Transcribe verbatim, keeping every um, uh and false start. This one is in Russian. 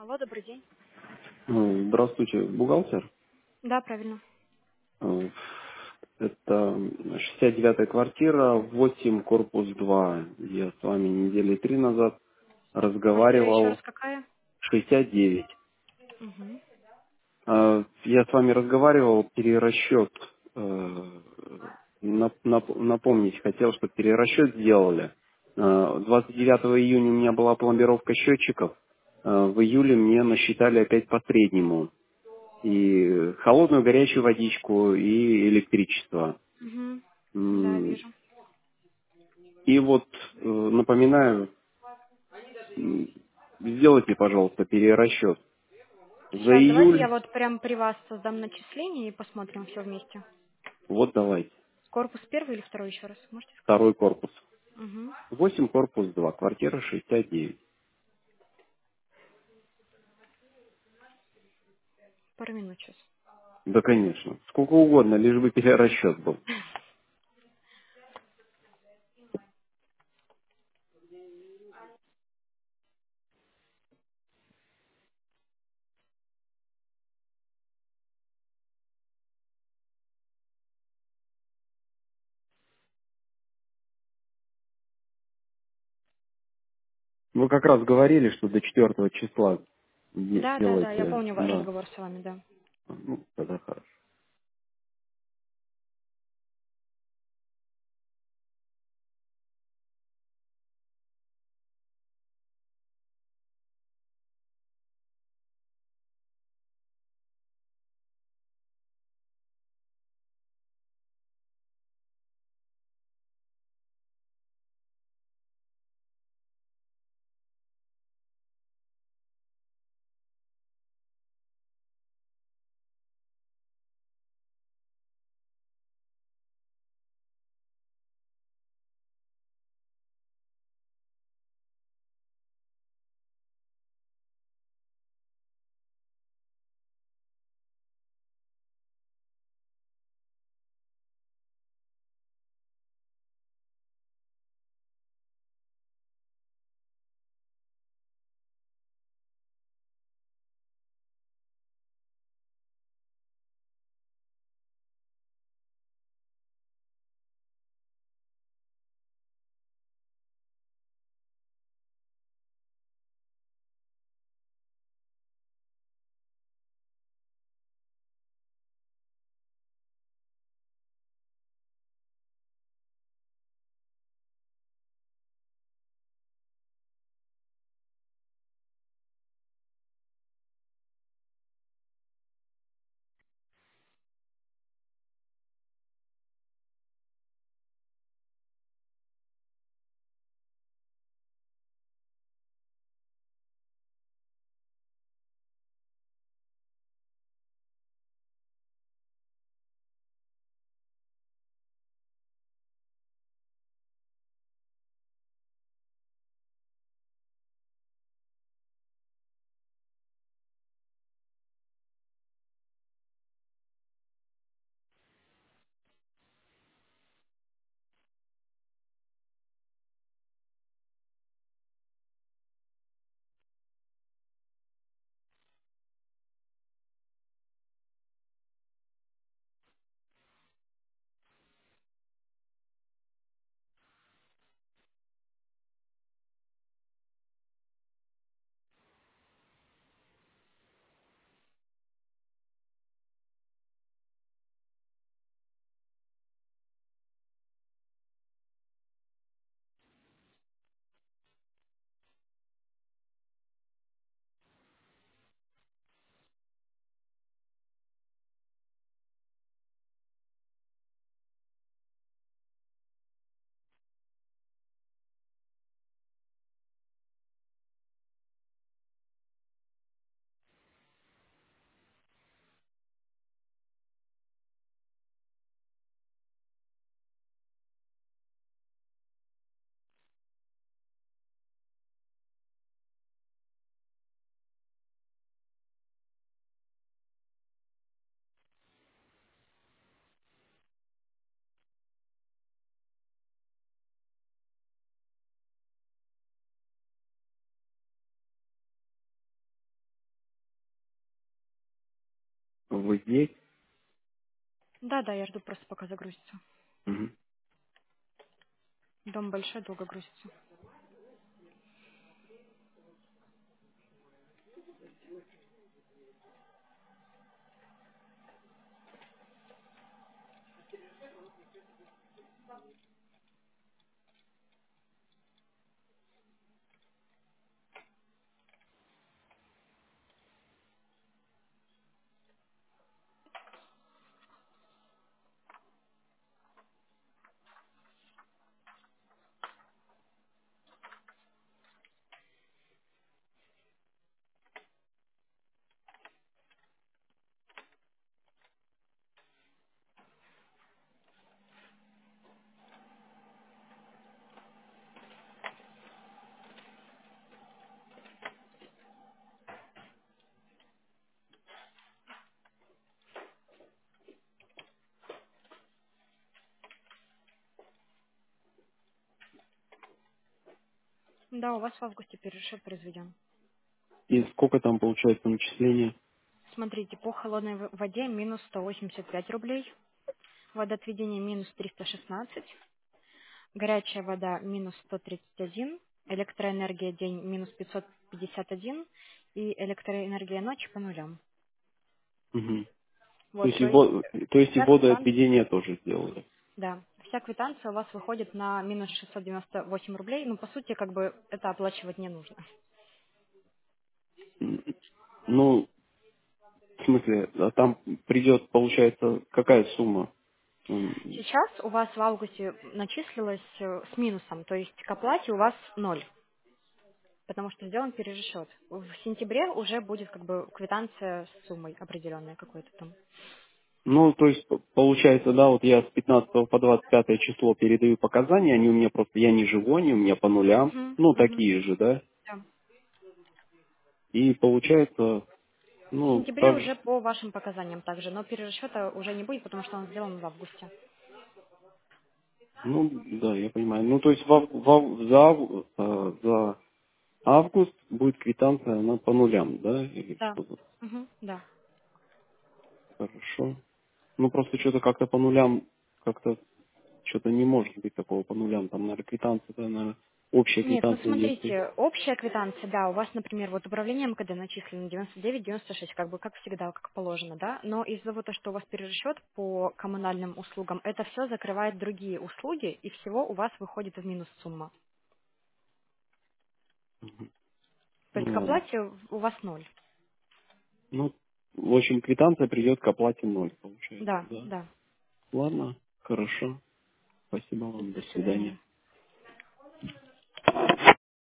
Алло, добрый день. Ну, Здравствуйте, бухгалтер. Да, правильно. Э, Это шестьдесят девятая квартира, восемь, корпус два. Я с вами недели три назад Квартира еще раз разговаривал. какая? шестьдесят девять. Угу. Э, Я с вами разговаривал, перерасчет. э, нап- нап- Напомнить хотел, что перерасчет сделали. Э, двадцать девятого июня у меня была пломбировка счетчиков. Э, В июле мне насчитали опять по среднему. И холодную, горячую водичку, и электричество. Угу. Да, М, вижу. И вот э, напоминаю, м, сделайте, пожалуйста, перерасчет. За Сейчас давайте я июль, вот прям при вас создам начисление и посмотрим все вместе. вот давайте, Корпус первый или второй еще раз? Можете сказать? второй корпус. Угу. восемь, корпус два, квартира шестьдесят девять. Пару минут сейчас. Да, конечно. Сколько угодно, лишь бы перерасчет был. Вы как раз говорили, что до четвертого числа де- Да, да, да, я делаете, помню ваш да. разговор с вами, да. Ну, тогда хорошо. Вы здесь? Да, да, я жду просто пока загрузится. Мгм. Дом большой, долго грузится. Да, у вас в августе перерасчет произведен. И сколько там получается начисление? Смотрите, по холодной в- воде минус сто восемьдесят пять рублей, водоотведение минус триста шестнадцать, горячая вода минус сто тридцать один, электроэнергия день минус пятьсот пятьдесят один и электроэнергия ночи по нулям. Мгм. То Вот, есть и, то есть во- то есть и вся квитанция, водоотведение тоже сделали? да, вся квитанция у вас выходит на минус шестьсот девяносто восемь рублей. Ну, по сути, как бы это оплачивать не нужно. М, Ну, в смысле, а там придет, получается, какая сумма? М, Сейчас у вас в августе начислилось э, с минусом, то есть к оплате у вас ноль, потому что сделан перерасчет. В сентябре уже будет как бы квитанция с суммой определенной какой-то там. Ну, то есть, п- получается, да, вот я с пятнадцатого по двадцать пятое число передаю показания, они у меня просто, я не живой, они у меня по нулям, Мгм, ну, мгм, такие же, да, да. и получается, В ну, сентябре так же, уже по вашим показаниям также, но перерасчета уже не будет, потому что он сделан в августе. ну, да, я понимаю. Ну, то есть, в ав- в ав- за, ав- э, за август будет квитанция, она по нулям, да, или Да. что-то, Мгм, да. хорошо. Ну, просто что-то как-то по нулям, как-то, что-то не может быть такого по нулям, там, наверное, квитанция, да, наверное, общая Нет, ну квитанция есть. смотрите, общая квитанция, да, у вас, например, вот управление МКД начислено девяносто девять девяносто шесть, как бы как всегда, как положено, да, но из-за того, то, что у вас перерасчет по коммунальным услугам, это все закрывает другие услуги, и всего у вас выходит в минус сумма. То есть Ну, к ладно. оплате у вас ноль. Ну, в общем, квитанция придет к оплате ноль, получается, Да, да. да. Ладно, хорошо. Спасибо вам. До До свидания. свидания.